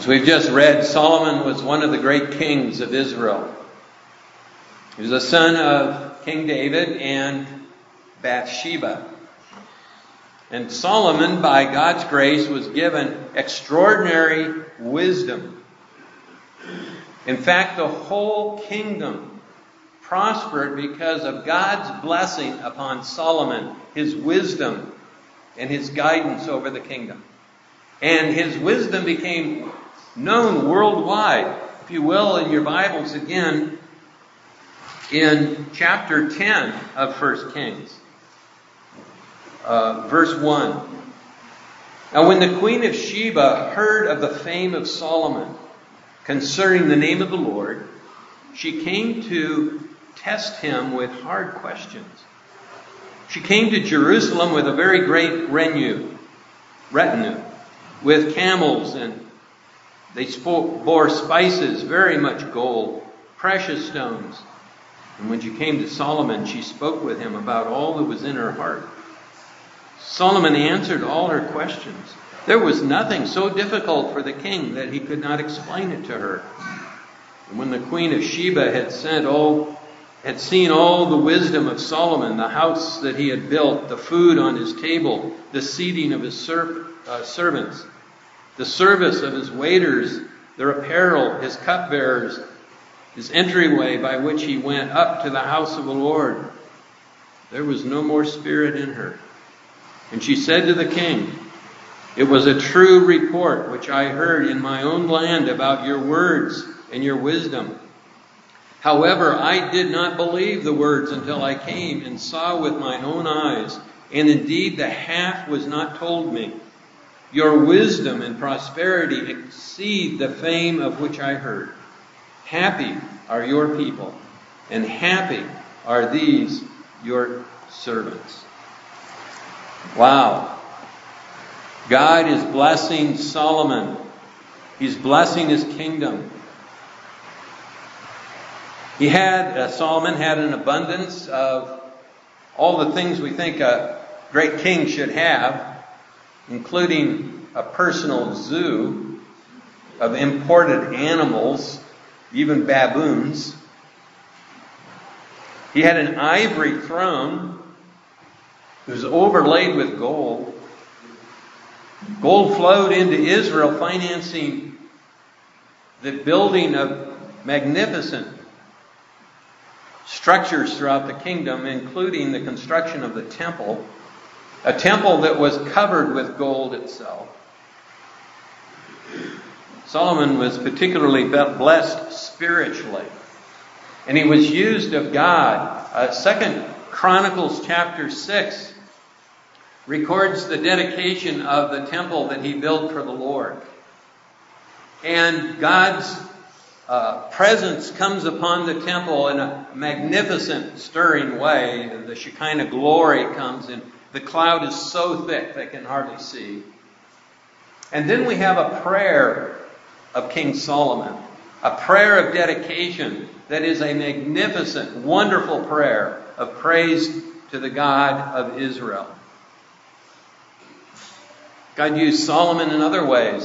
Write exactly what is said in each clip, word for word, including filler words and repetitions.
As we've just read, Solomon was one of the great kings of Israel. He was the son of King David and Bathsheba. And Solomon, by God's grace, was given extraordinary wisdom. In fact, the whole kingdom prospered because of God's blessing upon Solomon, his wisdom and his guidance over the kingdom. And his wisdom became known worldwide. If you will, in your Bibles again, in chapter ten of First Kings, uh, verse one. Now when the queen of Sheba heard of the fame of Solomon concerning the name of the Lord, she came to test him with hard questions. She came to Jerusalem with a very great retinue, retinue with camels, and they bore spices, very much gold, precious stones. And when she came to Solomon, she spoke with him about all that was in her heart. Solomon answered all her questions. There was nothing so difficult for the king that he could not explain it to her. And when the queen of Sheba had sent all, had seen all the wisdom of Solomon, the house that he had built, the food on his table, the seating of his ser- uh, servants, the service of his waiters, their apparel, his cupbearers, his entryway by which he went up to the house of the Lord, there was no more spirit in her. And she said to the king, "It was a true report which I heard in my own land about your words and your wisdom. However, I did not believe the words until I came and saw with mine own eyes, and indeed the half was not told me. Your wisdom and prosperity exceed the fame of which I heard. Happy are your people, and happy are these your servants." Wow. God is blessing Solomon. He's blessing his kingdom. He had, uh, Solomon had an abundance of all the things we think a great king should have, including a personal zoo of imported animals, even baboons. He had an ivory throne. It was overlaid with gold. Gold flowed into Israel, financing the building of magnificent structures throughout the kingdom, including the construction of the temple, a temple that was covered with gold itself. Solomon was particularly blessed spiritually, and he was used of God. Uh, Second Chronicles chapter six records the dedication of the temple that he built for the Lord. And God's uh, presence comes upon the temple in a magnificent, stirring way. The Shekinah glory comes, and the cloud is so thick they can hardly see. And then we have a prayer of King Solomon, a prayer of dedication that is a magnificent, wonderful prayer of praise to the God of Israel. God used Solomon in other ways.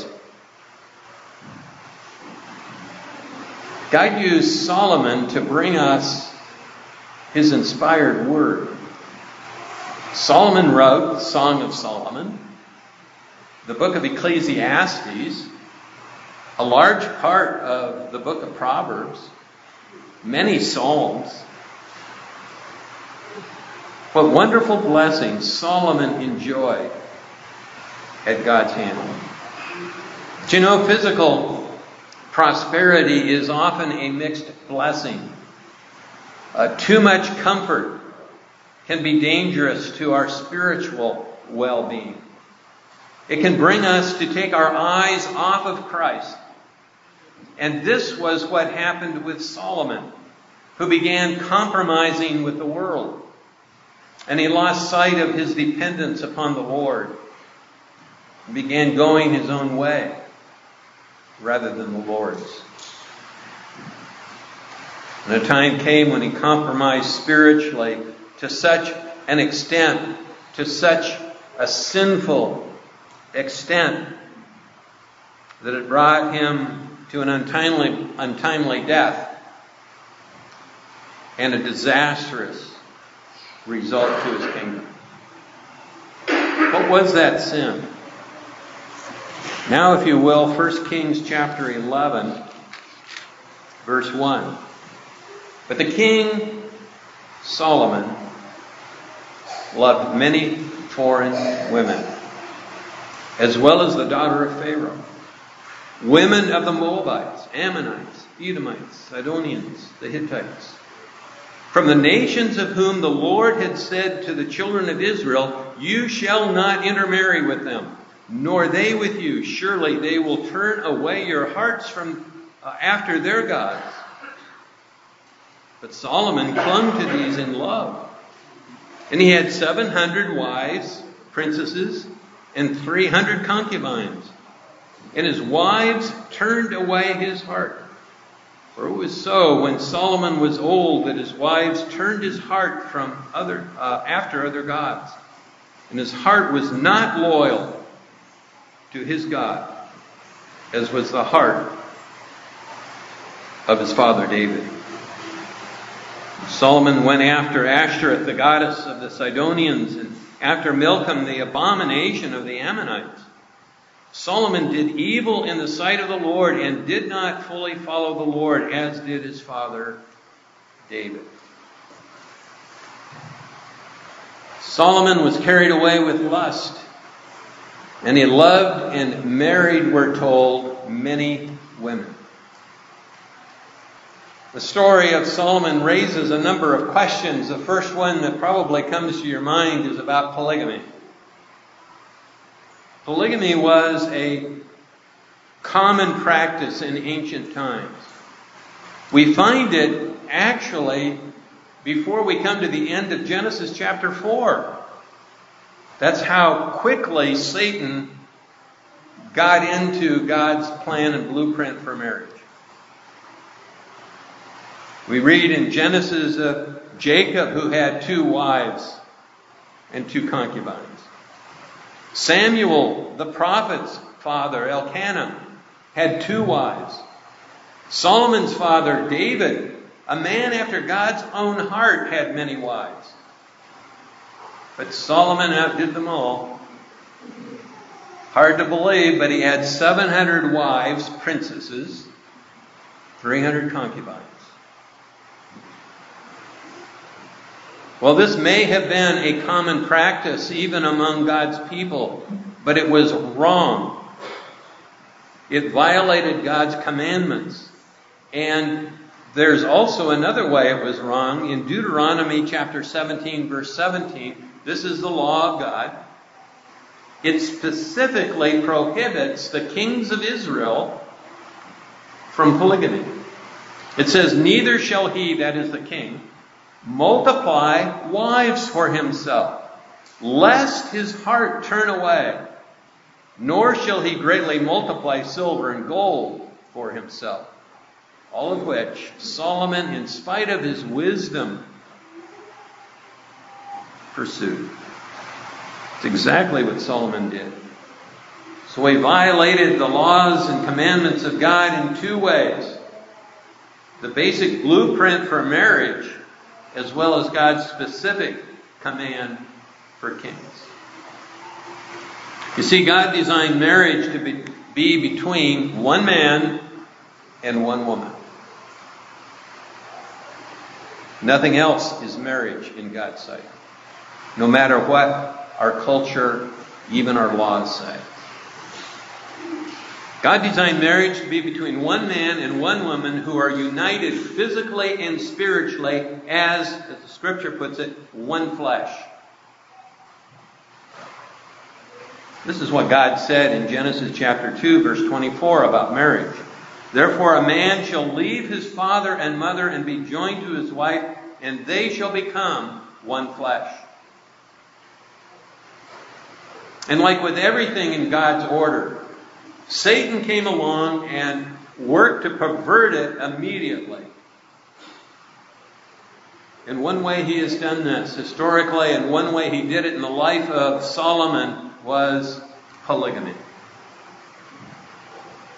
God used Solomon to bring us his inspired word. Solomon wrote the Song of Solomon, the book of Ecclesiastes, a large part of the book of Proverbs, many Psalms. What wonderful blessings Solomon enjoyed at God's hand. But you know, physical prosperity is often a mixed blessing. Uh, too much comfort can be dangerous to our spiritual well-being. It can bring us to take our eyes off of Christ. And this was what happened with Solomon, who began compromising with the world. And he lost sight of his dependence upon the Lord and began going his own way rather than the Lord's. And a time came when he compromised spiritually to such an extent, to such a sinful extent, that it brought him to an untimely, untimely death and a disastrous result to his kingdom. What was that sin? Now, if you will, First Kings chapter eleven, verse one. But the king Solomon loved many foreign women, as well as the daughter of Pharaoh, women of the Moabites, Ammonites, Edomites, Sidonians, the Hittites, from the nations of whom the Lord had said to the children of Israel, "You shall not intermarry with them, nor they with you. Surely they will turn away your hearts from uh, after their gods." But Solomon clung to these in love. And he had seven hundred wives, princesses, and three hundred concubines. And his wives turned away his heart. For it was so when Solomon was old that his wives turned his heart from other uh, after other gods. And his heart was not loyal to his God, as was the heart of his father David. Solomon went after Ashtoreth, the goddess of the Sidonians, and after Milcom, the abomination of the Ammonites. Solomon did evil in the sight of the Lord and did not fully follow the Lord, as did his father David. Solomon was carried away with lust, and he loved and married, we're told, many women. The story of Solomon raises a number of questions. The first one that probably comes to your mind is about polygamy. Polygamy was a common practice in ancient times. We find it actually before we come to the end of Genesis chapter four. That's how quickly Satan got into God's plan and blueprint for marriage. We read in Genesis of Jacob, who had two wives and two concubines. Samuel, the prophet's father, Elkanah, had two wives. Solomon's father, David, a man after God's own heart, had many wives. But Solomon outdid them all. Hard to believe, but he had seven hundred wives, princesses, three hundred concubines. Well, this may have been a common practice even among God's people, but it was wrong. It violated God's commandments. And there's also another way it was wrong. In Deuteronomy chapter seventeen, verse seventeen, this is the law of God. It specifically prohibits the kings of Israel from polygamy. It says, "Neither shall he," that is the king, "multiply wives for himself, lest his heart turn away, nor shall he greatly multiply silver and gold for himself." All of which Solomon, in spite of his wisdom, pursued. It's exactly what Solomon did. So he violated the laws and commandments of God in two ways. The basic blueprint for marriage, as well as God's specific command for kings. You see, God designed marriage to be, be between one man and one woman. Nothing else is marriage in God's sight, no matter what our culture, even our laws say. God designed marriage to be between one man and one woman who are united physically and spiritually as, as the scripture puts it, one flesh. This is what God said in Genesis chapter two, verse twenty-four about marriage. "Therefore a man shall leave his father and mother and be joined to his wife, and they shall become one flesh." And like with everything in God's order, Satan came along and worked to pervert it immediately. And one way he has done this historically, and one way he did it in the life of Solomon, was polygamy.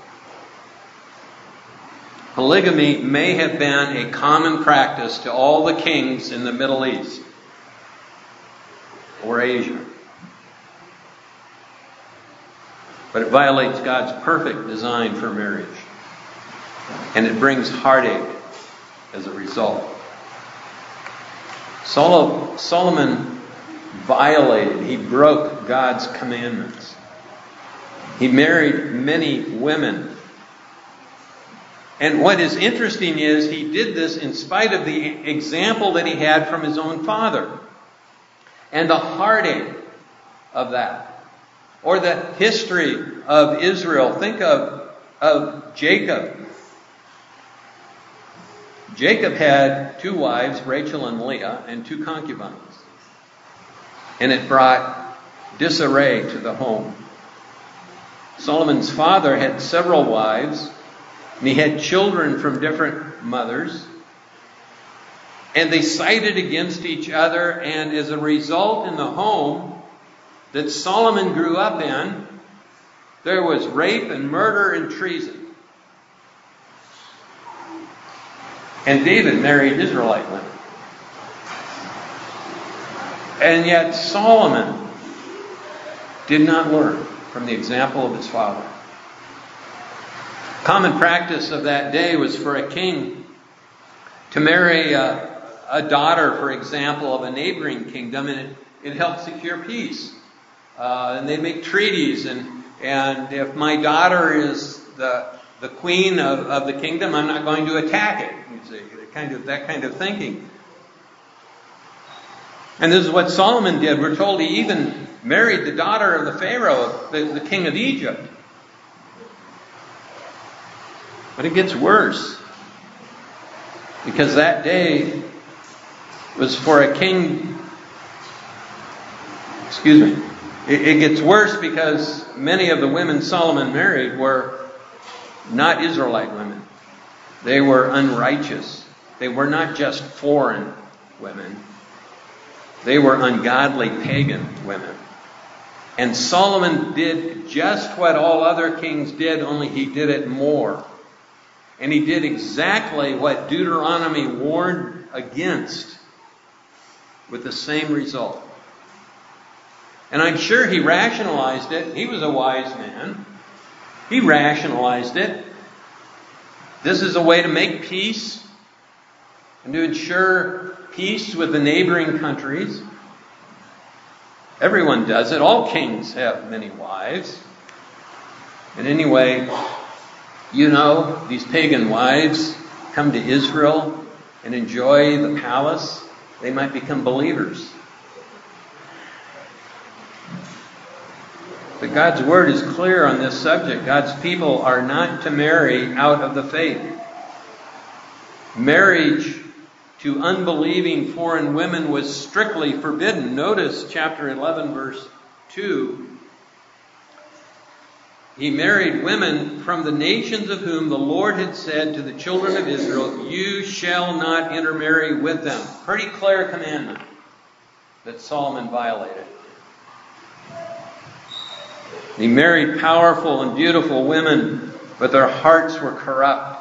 polygamy may have been a common practice to all the kings in the Middle East or Asia. But it violates God's perfect design for marriage. And it brings heartache as a result. Sol- Solomon violated, he broke God's commandments. He married many women. And what is interesting is he did this in spite of the example that he had from his own father. And the heartache of that. Or the history of Israel. Think of, of Jacob. Jacob had two wives, Rachel and Leah, and two concubines. And it brought disarray to the home. Solomon's father had several wives, and he had children from different mothers. And they sided against each other, and as a result in the home that Solomon grew up in, there was rape and murder and treason. And David married Israelite women. And yet Solomon did not learn from the example of his father. Common practice of that day was for a king to marry a, a daughter, for example, of a neighboring kingdom, and it, it helped secure peace. Uh, and they'd make treaties, and and if my daughter is the the queen of, of the kingdom, I'm not going to attack it. You see, kind of that kind of thinking. And this is what Solomon did. We're told he even married the daughter of the Pharaoh, the, the king of Egypt. But it gets worse, because that day was for a king. Excuse me. It, it gets worse because many of the women Solomon married were not Israelite women. They were unrighteous. They were not just foreign women. They were ungodly pagan women. And Solomon did just what all other kings did, only he did it more. And he did exactly what Deuteronomy warned against, with the same result. And I'm sure he rationalized it. He was a wise man. He rationalized it. This is a way to make peace and to ensure peace with the neighboring countries. Everyone does it. All kings have many wives. And anyway, you know, these pagan wives come to Israel and enjoy the palace. They might become believers. But God's word is clear on this subject. God's people are not to marry out of the faith. Marriage to unbelieving foreign women was strictly forbidden. Notice chapter eleven, verse two. He married women from the nations of whom the Lord had said to the children of Israel, "You shall not intermarry with them." Pretty clear commandment that Solomon violated. He married powerful and beautiful women, but their hearts were corrupt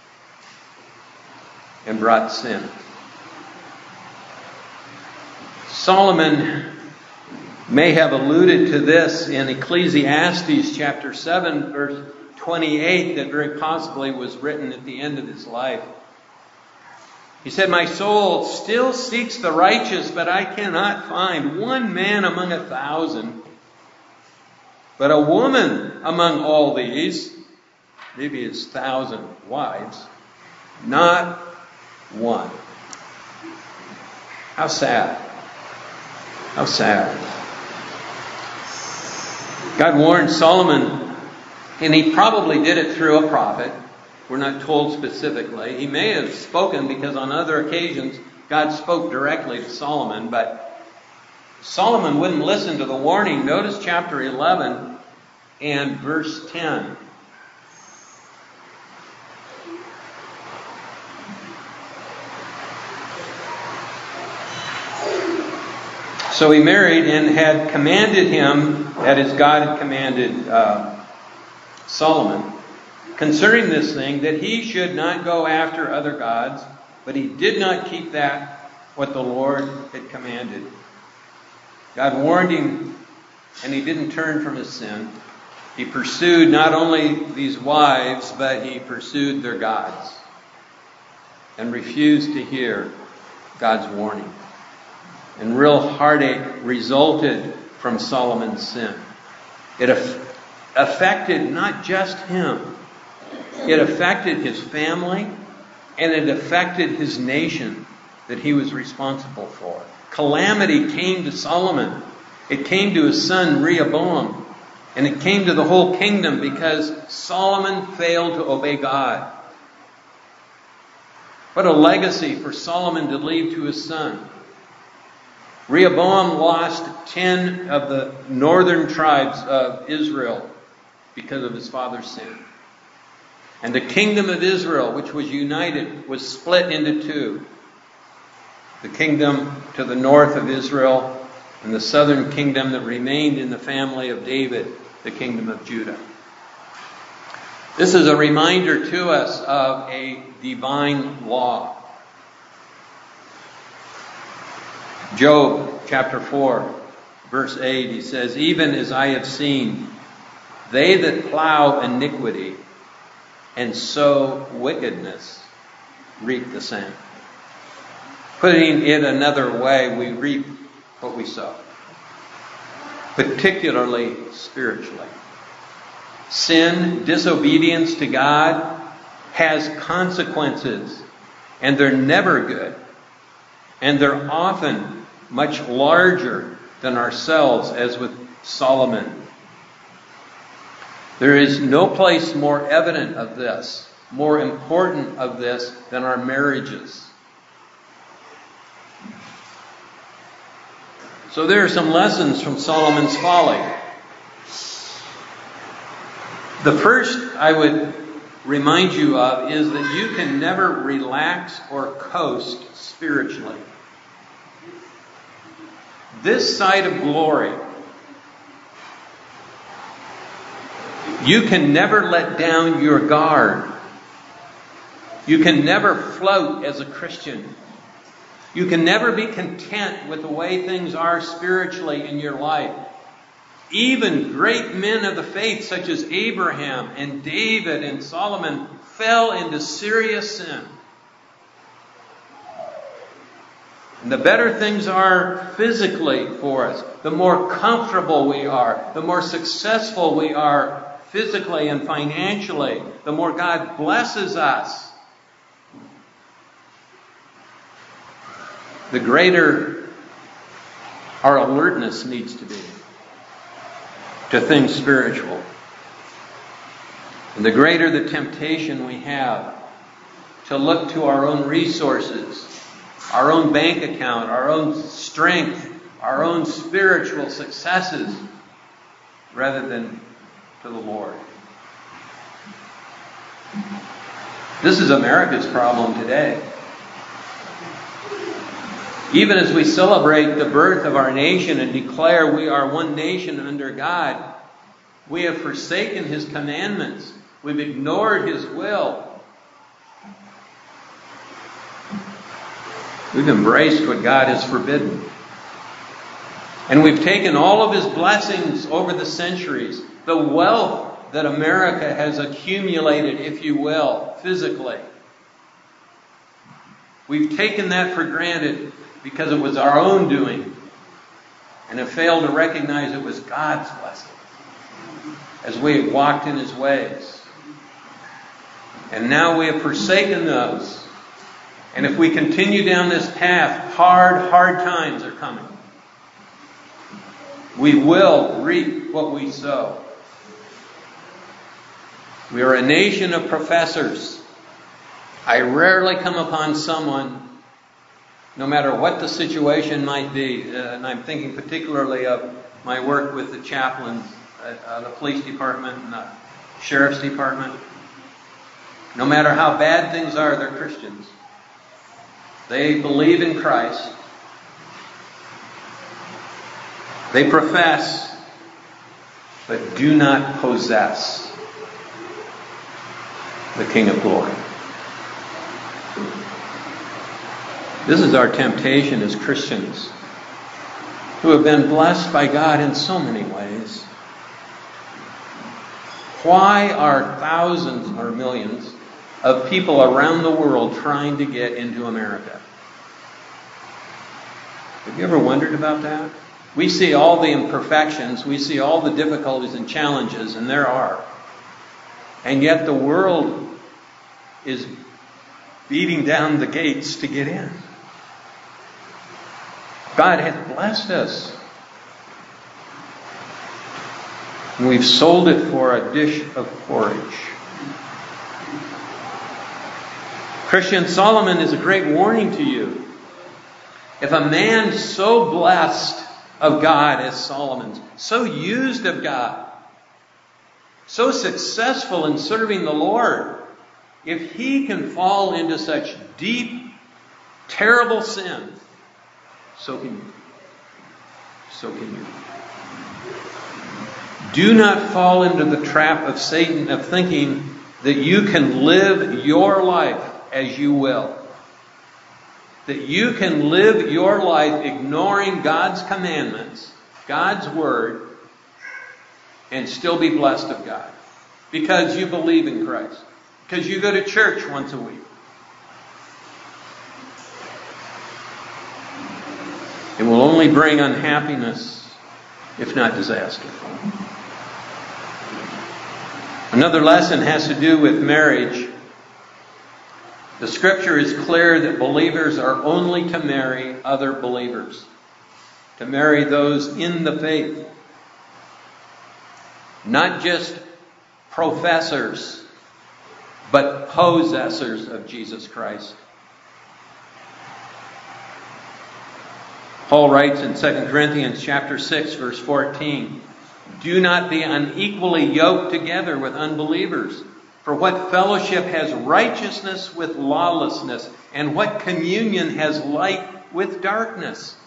and brought sin. Solomon may have alluded to this in Ecclesiastes chapter seven, verse twenty-eight, that very possibly was written at the end of his life. He said, "My soul still seeks the righteous, but I cannot find one man among a thousand. But a woman among all these," maybe his thousand wives, "not one." How sad. How sad. God warned Solomon, and he probably did it through a prophet. We're not told specifically. He may have spoken, because on other occasions God spoke directly to Solomon, but Solomon wouldn't listen to the warning. Notice chapter eleven and verse ten. So he married and had commanded him, that is, God had commanded uh, Solomon, concerning this thing, that he should not go after other gods, but he did not keep that what the Lord had commanded. God warned him, and he didn't turn from his sin. He pursued not only these wives, but he pursued their gods and refused to hear God's warning. And real heartache resulted from Solomon's sin. It af- affected not just him. It affected his family, and it affected his nation that he was responsible for. Calamity came to Solomon. It came to his son Rehoboam. And it came to the whole kingdom because Solomon failed to obey God. What a legacy for Solomon to leave to his son. Rehoboam lost ten of the northern tribes of Israel because of his father's sin. And the kingdom of Israel, which was united, was split into two. The kingdom to the north of Israel and the southern kingdom that remained in the family of David, the kingdom of Judah. This is a reminder to us of a divine law. Job chapter four, verse eight, he says, "Even as I have seen, they that plow iniquity and sow wickedness reap the same." Putting it another way, we reap what we sow, particularly spiritually. Sin, disobedience to God, has consequences, and they're never good. And they're often much larger than ourselves, as with Solomon. There is no place more evident of this, more important of this, than our marriages. So there are some lessons from Solomon's folly. The first I would remind you of is that you can never relax or coast spiritually. This side of glory, you can never let down your guard. You can never float as a Christian. You can never be content with the way things are spiritually in your life. Even great men of the faith such as Abraham and David and Solomon fell into serious sin. And the better things are physically for us, the more comfortable we are, the more successful we are physically and financially, the more God blesses us, the greater our alertness needs to be to things spiritual. And the greater the temptation we have to look to our own resources, our own bank account, our own strength, our own spiritual successes, rather than to the Lord. This is America's problem today. Even as we celebrate the birth of our nation and declare we are one nation under God, we have forsaken His commandments. We've ignored His will. We've embraced what God has forbidden. And we've taken all of His blessings over the centuries, the wealth that America has accumulated, if you will, physically. We've taken that for granted because it was our own doing, and have failed to recognize it was God's blessing as we have walked in His ways. And now we have forsaken those. And if we continue down this path, hard, hard times are coming. We will reap what we sow. We are a nation of professors. I rarely come upon someone, no matter what the situation might be, uh, and I'm thinking particularly of my work with the chaplains at uh, the police department and the sheriff's department. No matter how bad things are, they're Christians. They believe in Christ. They profess, but do not possess. the King of glory. This is our temptation as Christians who have been blessed by God in so many ways. Why are thousands or millions of people around the world trying to get into America? Have you ever wondered about that? We see all the imperfections, we see all the difficulties and challenges, and there are. And yet the world is beating down the gates to get in. God has blessed us. And we've sold it for a dish of porridge. Christian, Solomon is a great warning to you. If a man so blessed of God as Solomon, so used of God, so successful in serving the Lord, if he can fall into such deep, terrible sin, so can you. So can you. Do not fall into the trap of Satan of thinking that you can live your life as you will. That you can live your life ignoring God's commandments, God's word, and still be blessed of God. Because you believe in Christ. Because you go to church once a week. It will only bring unhappiness, if not disaster. Another lesson has to do with marriage. The scripture is clear that believers are only to marry other believers. To marry those in the faith. Not just professors, but possessors of Jesus Christ. Paul writes in Second Corinthians chapter six, verse fourteen, "Do not be unequally yoked together with unbelievers. For what fellowship has righteousness with lawlessness? And what communion has light with darkness?"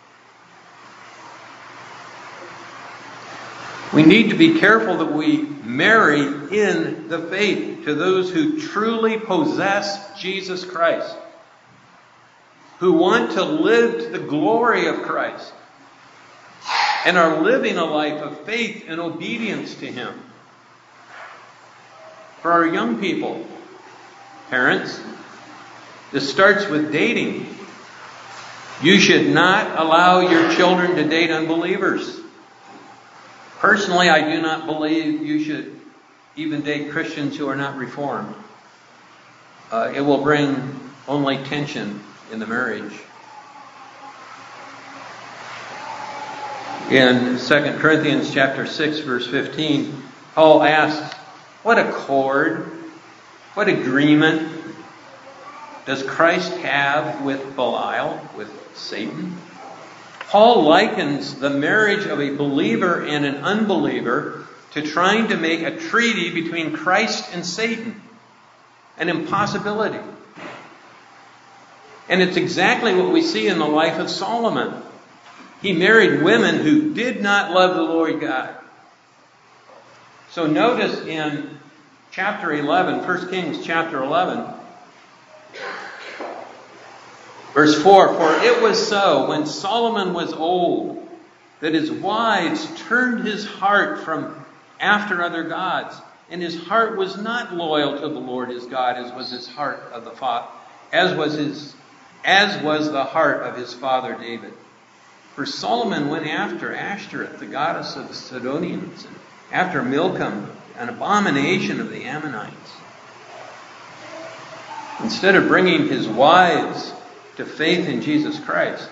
We need to be careful that we marry in the faith to those who truly possess Jesus Christ. Who want to live to the glory of Christ. And are living a life of faith and obedience to Him. For our young people, parents, this starts with dating. You should not allow your children to date unbelievers. Personally, I do not believe you should even date Christians who are not reformed. Uh, it will bring only tension in the marriage. In Second Corinthians chapter six, verse fifteen, Paul asks, what accord, what agreement does Christ have with Belial, with Satan? Paul likens the marriage of a believer and an unbeliever to trying to make a treaty between Christ and Satan. An impossibility. And it's exactly what we see in the life of Solomon. He married women who did not love the Lord God. So notice in chapter eleven, First Kings chapter eleven, verse four, "For it was so, when Solomon was old, that his wives turned his heart from after other gods, and his heart was not loyal to the Lord his God, as was his heart of the father, as was his, as was the heart of his father David. For Solomon went after Ashtoreth, the goddess of the Sidonians, and after Milcom, an abomination of the Ammonites. Instead of bringing his wives to faith in Jesus Christ,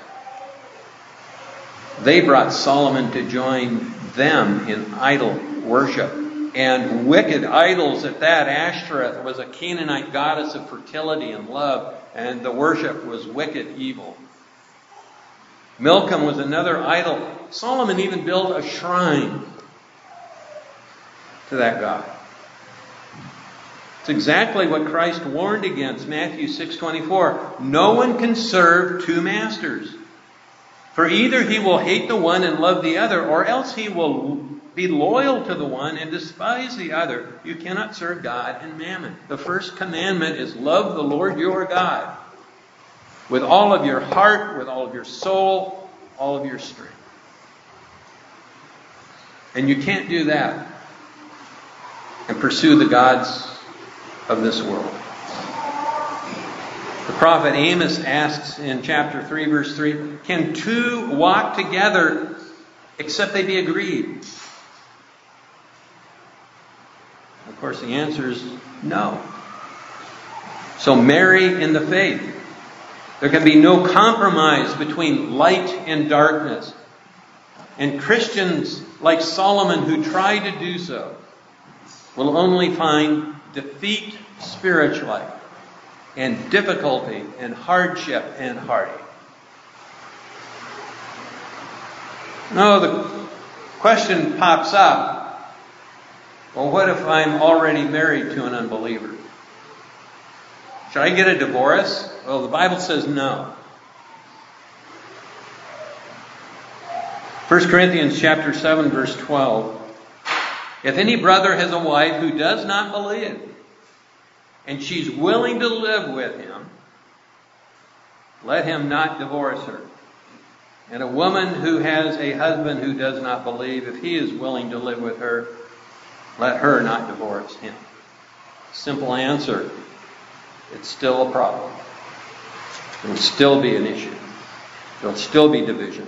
they brought Solomon to join them in idol worship. And wicked idols at that. Ashtoreth was a Canaanite goddess of fertility and love, and the worship was wicked evil. Milcom was another idol. Solomon even built a shrine to that god. It's exactly what Christ warned against. Matthew six twenty-four. No one can serve two masters. For either he will hate the one and love the other, or else he will Be loyal to the one and despise the other. You cannot serve God and mammon. The first commandment is love the Lord your God with all of your heart, with all of your soul, all of your strength. And you can't do that and pursue the gods of this world. The prophet Amos asks in chapter three, verse three, can two walk together except they be agreed? Of course, the answer is no. So marry in the faith. There can be no compromise between light and darkness. And Christians like Solomon who try to do so will only find defeat spiritually and difficulty and hardship and heartache. No, the question pops up. Well, what if I'm already married to an unbeliever? Should I get a divorce? Well, the Bible says no. First Corinthians chapter seven, verse twelve. If any brother has a wife who does not believe, and she's willing to live with him, let him not divorce her. And a woman who has a husband who does not believe, if he is willing to live with her, let her not divorce him. Simple answer. It's still a problem. It will still be an issue. There will still be division.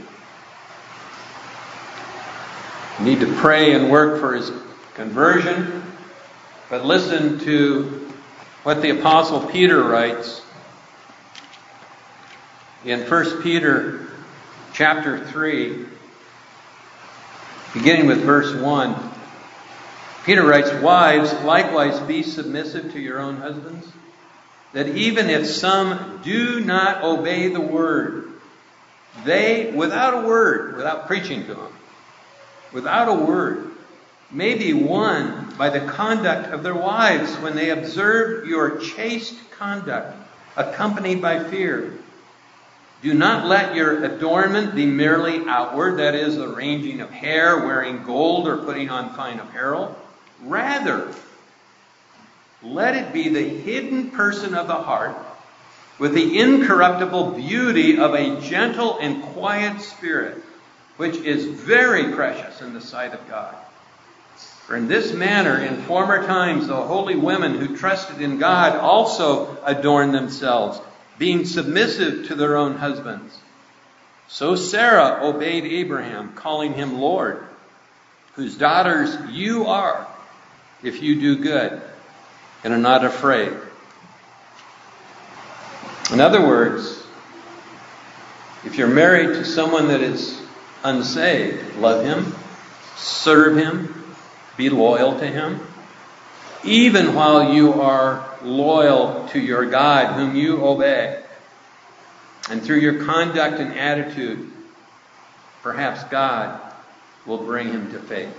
You need to pray and work for his conversion, but listen to what the Apostle Peter writes in First Peter chapter three, beginning with verse one. Peter writes, wives, likewise be submissive to your own husbands, that even if some do not obey the word, they, without a word, without preaching to them, without a word, may be won by the conduct of their wives when they observe your chaste conduct, accompanied by fear. Do not let your adornment be merely outward, that is, the arranging of hair, wearing gold, or putting on fine apparel. Rather, let it be the hidden person of the heart, with the incorruptible beauty of a gentle and quiet spirit, which is very precious in the sight of God. For in this manner, in former times, the holy women who trusted in God also adorned themselves, being submissive to their own husbands. So Sarah obeyed Abraham, calling him Lord, whose daughters you are, if you do good and are not afraid. In other words, if you're married to someone that is unsaved, love him, serve him, be loyal to him, even while you are loyal to your God, whom you obey. And through your conduct and attitude, perhaps God will bring him to faith.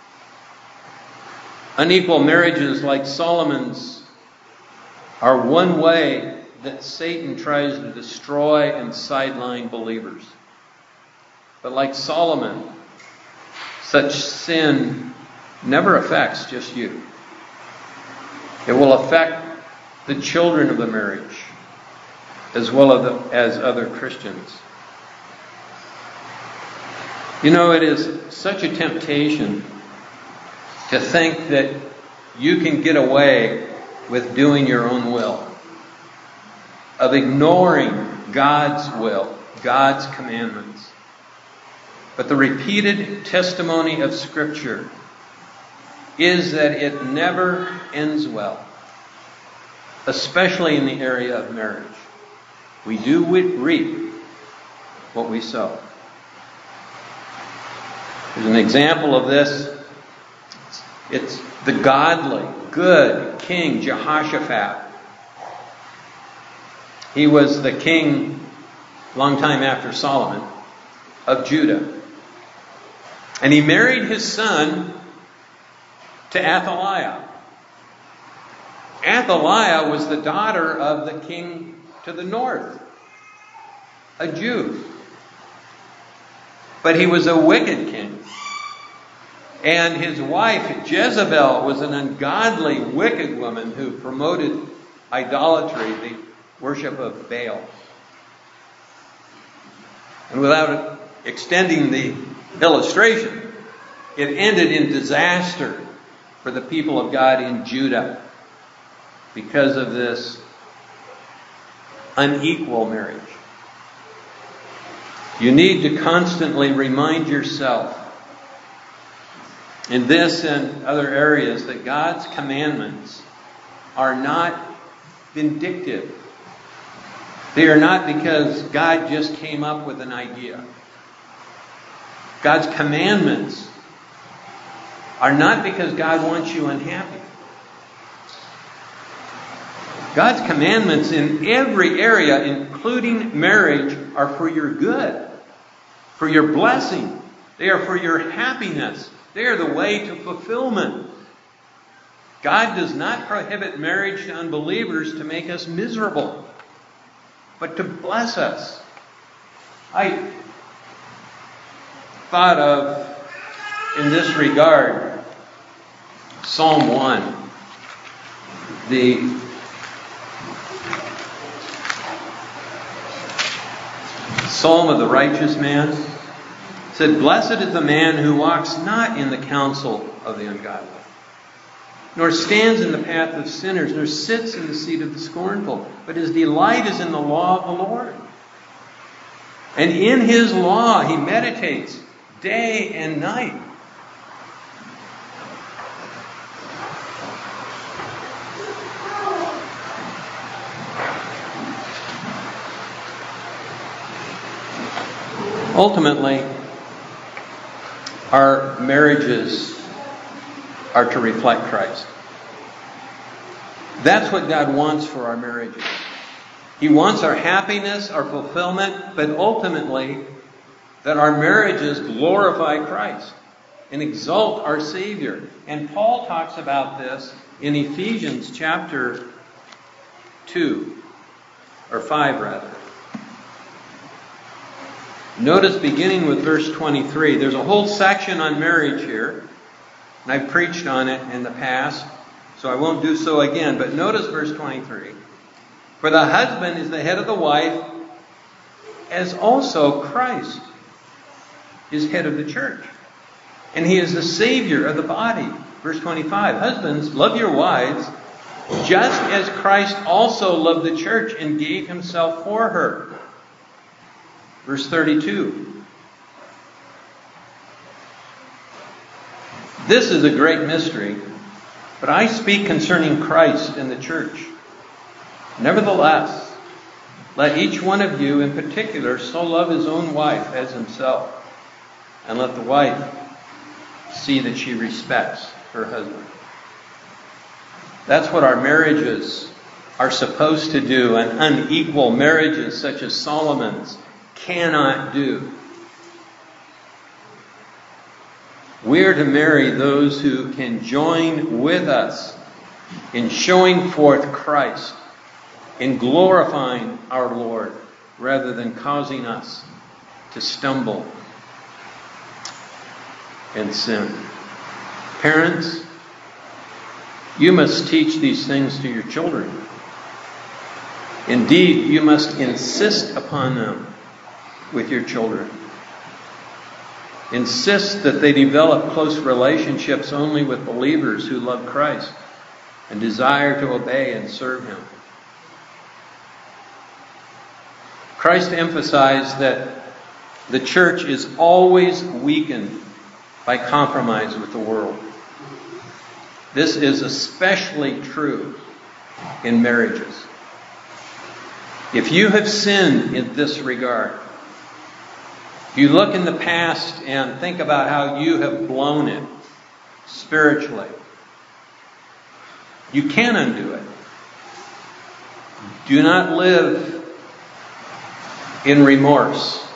Unequal marriages like Solomon's are one way that Satan tries to destroy and sideline believers. But like Solomon, such sin never affects just you. It will affect the children of the marriage as well as other Christians. You know, it is such a temptation to think that you can get away with doing your own will, of ignoring God's will, God's commandments. But the repeated testimony of Scripture is that it never ends well, especially in the area of marriage. We do reap what we sow. There's an example of this. It's the godly, good King Jehoshaphat. He was the king a long time after Solomon of Judah. And he married his son to Athaliah. Athaliah was the daughter of the king to the north, a Jew. But he was a wicked king. And his wife, Jezebel, was an ungodly, wicked woman who promoted idolatry, the worship of Baal. And without extending the illustration, it ended in disaster for the people of God in Judah because of this unequal marriage. You need to constantly remind yourself in this and other areas that God's commandments are not vindictive. They are not because God just came up with an idea. God's commandments are not because God wants you unhappy. God's commandments in every area, including marriage, are for your good, for your blessing. They are for your happiness. They are the way to fulfillment. God does not prohibit marriage to unbelievers to make us miserable, but to bless us. I thought of, in this regard, Psalm one, the Psalm of the righteous man. It said, "Blessed is the man who walks not in the counsel of the ungodly, nor stands in the path of sinners, nor sits in the seat of the scornful, but his delight is in the law of the Lord. And in his law he meditates day and night." Ultimately, our marriages are to reflect Christ. That's what God wants for our marriages. He wants our happiness, our fulfillment, but ultimately that our marriages glorify Christ and exalt our Savior. And Paul talks about this in Ephesians chapter two, or five rather. Notice beginning with verse twenty-three. There's a whole section on marriage here, and I've preached on it in the past, so I won't do so again. But notice verse twenty-three. "For the husband is the head of the wife, as also Christ is head of the church. And he is the Savior of the body." Verse twenty-five. "Husbands, love your wives, just as Christ also loved the church and gave himself for her." Verse thirty-two. "This is a great mystery, but I speak concerning Christ and the church. Nevertheless, let each one of you in particular so love his own wife as himself, and let the wife see that she respects her husband." That's what our marriages are supposed to do, and unequal marriages such as Solomon's cannot do. We're to marry those who can join with us in showing forth Christ, in glorifying our Lord, rather than causing us to stumble and sin. Parents, you must teach these things to your children. Indeed, you must insist upon them with your children. Insist that they develop close relationships only with believers who love Christ and desire to obey and serve him. Christ emphasized that the church is always weakened by compromise with the world. This is especially true in marriages. If you have sinned in this regard, if you look in the past and think about how you have blown it spiritually, you can undo it. Do not live in remorse.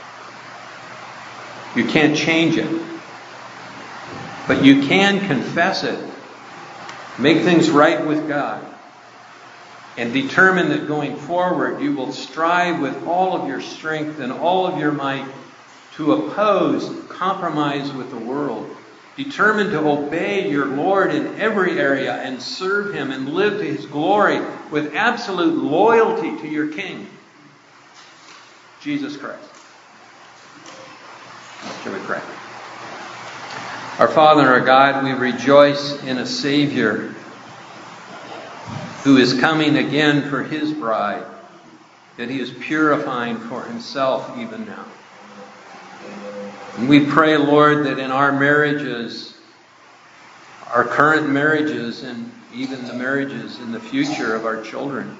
You can't change it. But you can confess it, make things right with God, and determine that going forward you will strive with all of your strength and all of your might to oppose compromise with the world, determined to obey your Lord in every area and serve Him and live to His glory with absolute loyalty to your King, Jesus Christ. Shall we pray? Our Father and our God, we rejoice in a Savior who is coming again for His bride, that He is purifying for Himself even now. And we pray, Lord, that in our marriages, our current marriages, and even the marriages in the future of our children,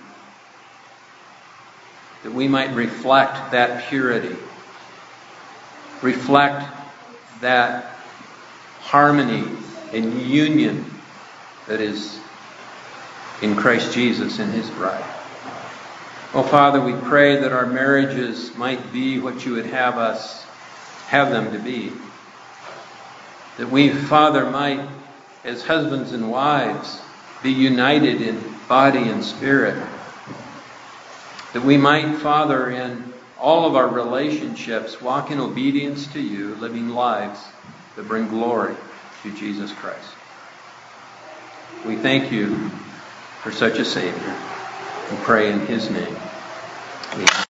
that we might reflect that purity, reflect that harmony and union that is in Christ Jesus and His bride. Oh, Father, we pray that our marriages might be what you would have us have them to be. That we, Father, might, as husbands and wives, be united in body and spirit. That we might, Father, in all of our relationships, walk in obedience to you, living lives that bring glory to Jesus Christ. We thank you for such a Savior. We pray in His name. Amen.